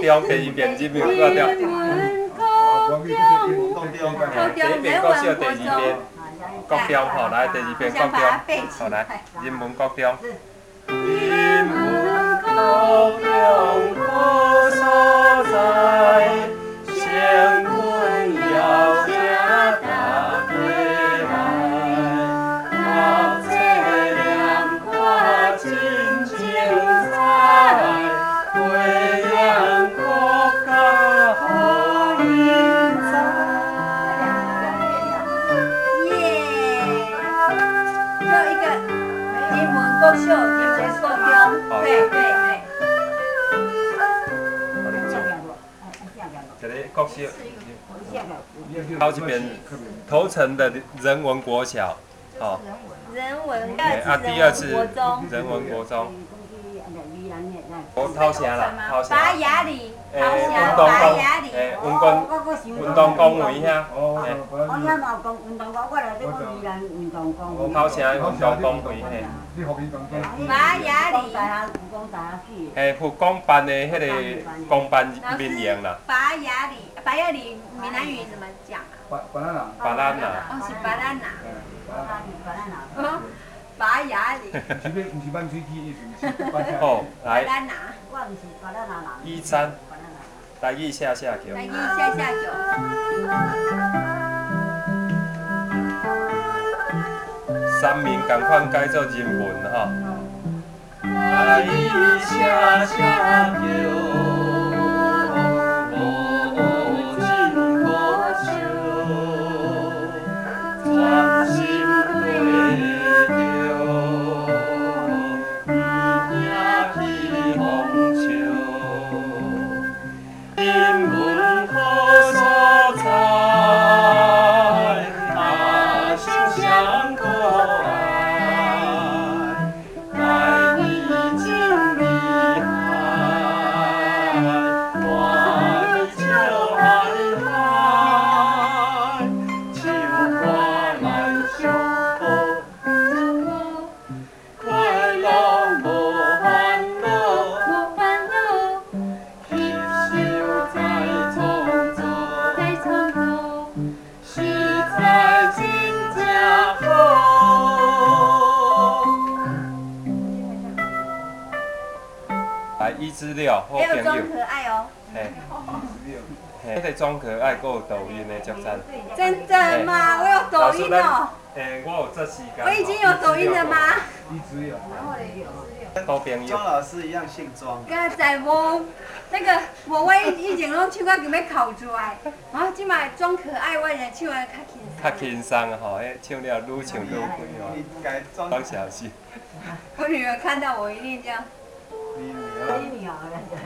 中第二遍人民国中。第一遍国小，第二遍国中，吼，来第二遍国中，好来，人文国中。人文国中好所在，成分要请大家来，读册念看真精彩，培养国家好人才。 国秀，人文国中，对。 这个国小，好这边头城的人文国小，哦。 人文。 第二次人文国中。我头城啦，头城。 拔牙里。 运动公，运动公园遐。 我遐嘛有讲运动公，我来这讲宜兰运动公园。 头城运动公园嘿。 拔牙里。 嘿，复工办的迄个公办民营啦。 拔牙里闽南语怎么讲啊？ 巴拉纳。 哦，是巴拉纳。拔牙里。 哦，来。 巴拉纳。 我毋是巴拉纳人。 13。台语下下桥。 台语下下桥。 三民共款改做人文吼。台语下下桥，无尽可笑，专心对着，伊也去风笑。人文好所在，阿心上可爱，台语真厉害，大字笑嗨嗨，唱歌来相好，快乐无烦恼。来1至6，好朋友。 还有装可爱哦。 嘿，迄个装可爱，还有抖音的足赞。 真的吗？我有抖音哦。 我有这时间。 我已经有抖音了吗？ 好朋友。 庄老师一样姓庄。 刚才无那个，我以前拢唱到叫要哭出来，然后即摆装可爱，我现唱的较轻松吼，唱了愈唱愈开哦。放小心。 我女儿看到我一定这样。 你女儿。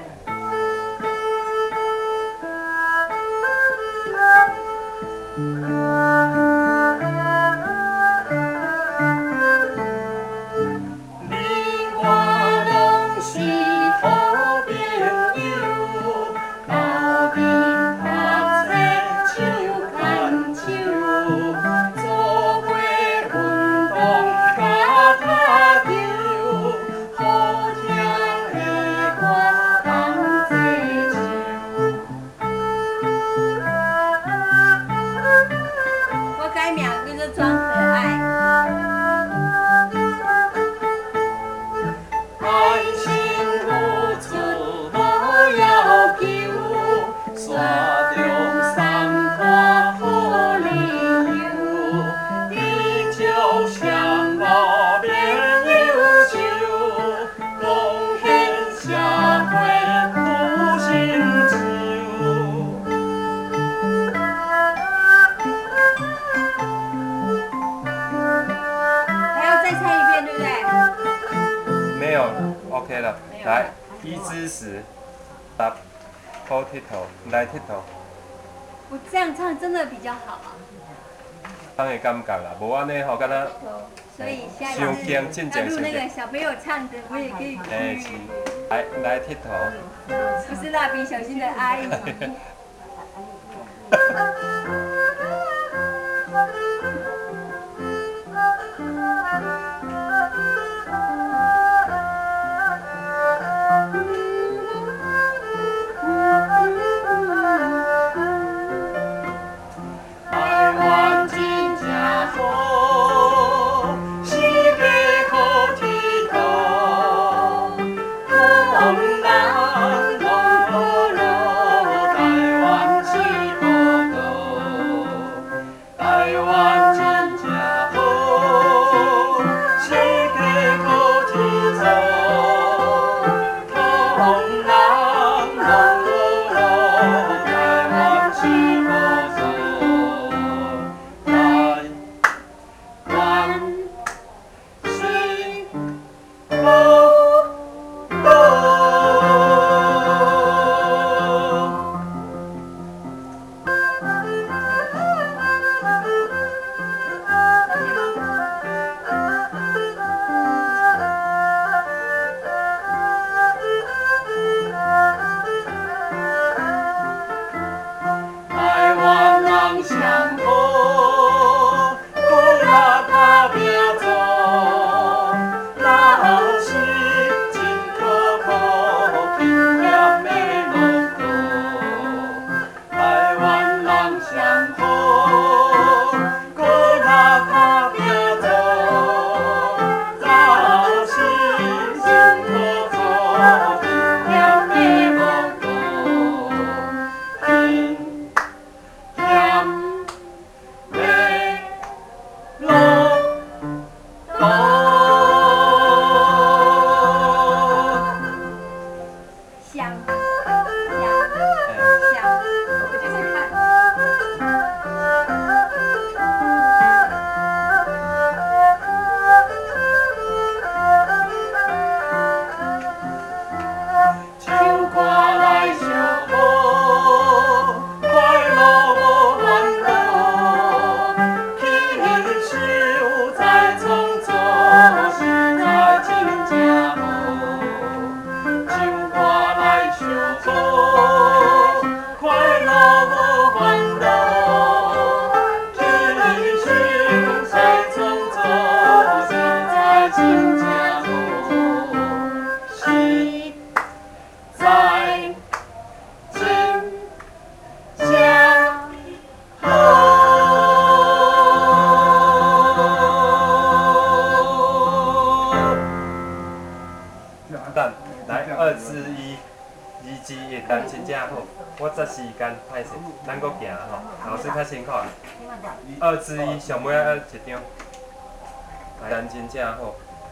OK 了，来1至10，好佚佗，来佚佗。 我这样唱真的比较好啊。 唱的感觉啦，无安尼吼，敢若。 所以下一次要录那个小朋友唱的，我也可以去。 来佚佗。 不是蜡笔小新的阿姨。 时间，歹势，咱搁行吼。老师较辛苦啦。2之1，上尾啊1张，人真正好。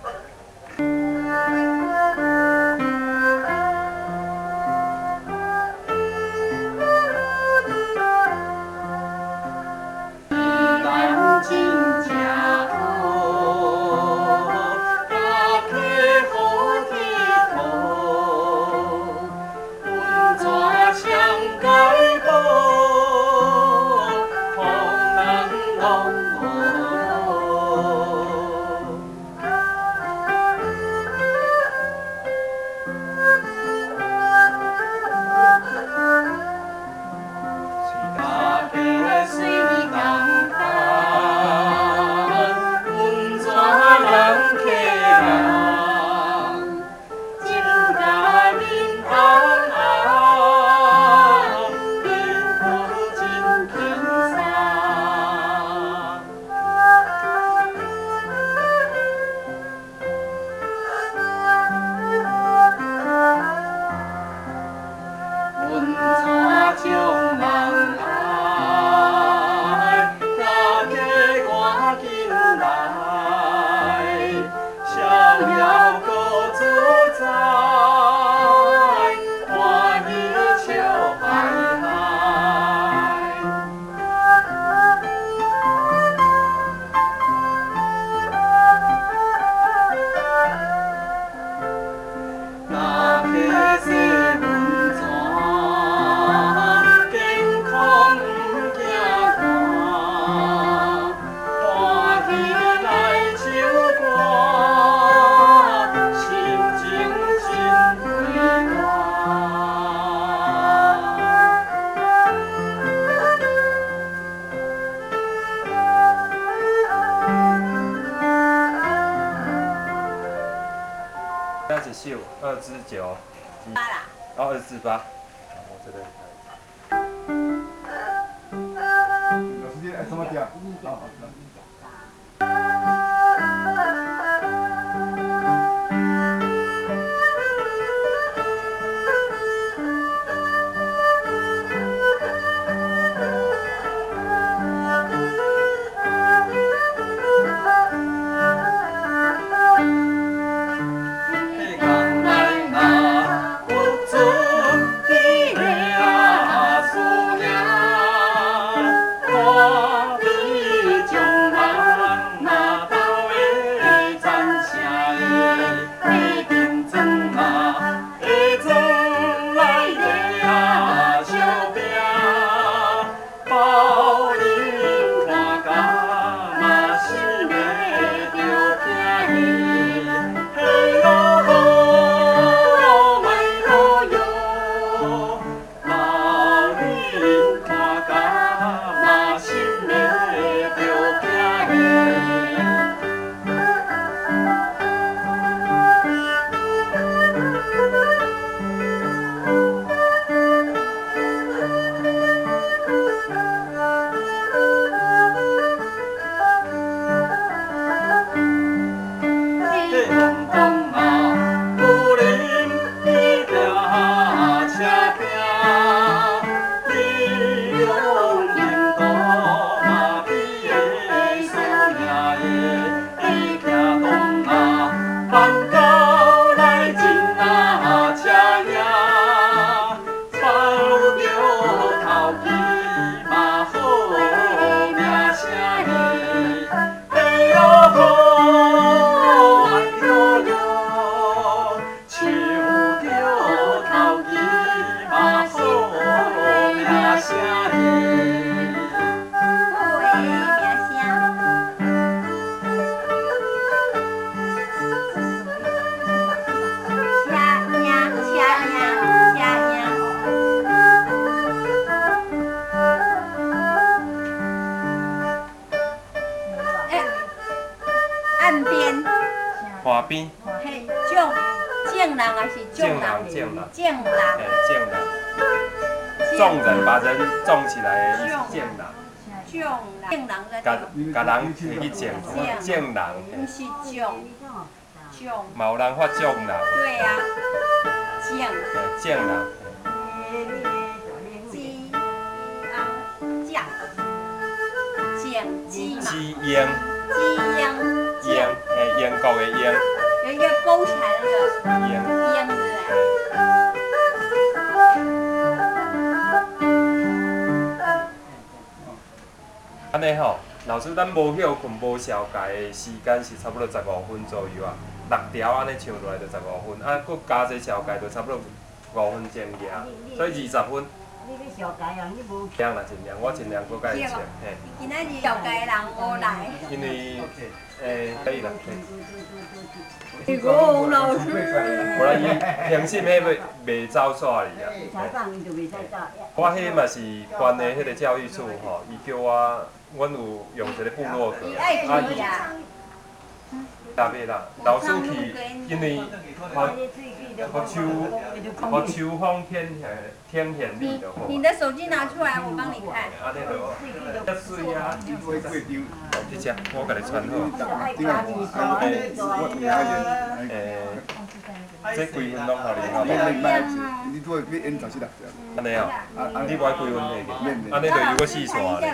那一首2之9，然后2之8，我这个。 有时间怎么讲？好。 花边。 嘿，匠人还是匠人？匠人。 嘿，匠人。种人把人种起来的意思，匠人。 匠人在。 甲人摕去种，匠人。 不是匠。 嘛有人发匠人。 对呀，匠。 匠人。 匠。 雁鸡嘛， 鸡鸯， 鸡鸯， 鸯，英国的鸯， 有一个勾起来那个鸯。 鸯字。 安尼吼，老师，咱无休困、无消解的时间是差不多15分左右啊。6条安尼唱落来就15分，啊，佫加一消解就差不多5分钟尔，所以20分。 你咧小解啊？你无尽量啦，尽量，我尽量佫甲伊唱，嘿。 今仔日小解人无来。 因为，可以啦， 如果老师， 无啦，伊平时迄袂走煞哩啊。 采访伊就袂使走。 我迄嘛是关的迄个教育处吼，伊叫我，阮有用一个部落格， 你爱可以啊。 搭配啦，老师去，因为和秋风天显力就好。 你的手机拿出来，我帮你看。 安尼就，遮水啊！这只我甲你传好。这几分拢互你好。 你做要演16只。 安尼哦，你爱几分下去？安尼就有个4线咧。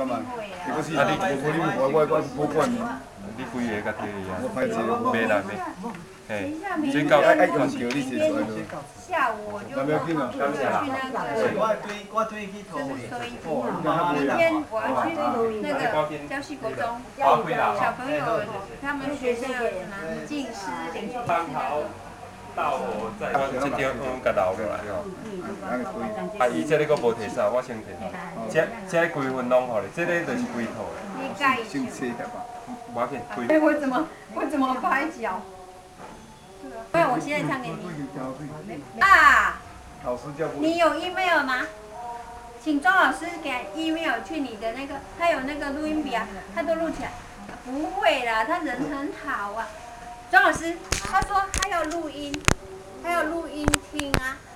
我管你。 你几个甲摕去啊？ 我拍一袂啦袂。嘿，这到用桥你是来下午我就去那个，就是明天我要去那个礁溪国中，小朋友他们学校有什么近视、邻居参考到我在这张甲留落来吼。啊，伊这个佫无摕啥，我先摕好。这几分拢互你，这个就是几套的。 你盖一先切下吧。 我要紧几。 哎，我怎么拍脚？不然我现在唱给你。啊！你有 email 吗？请庄老师给 email 去你的那个，他有那个录音笔啊，他都录起来。不会啦，他人很好啊。庄老师，他说他要录音，听啊。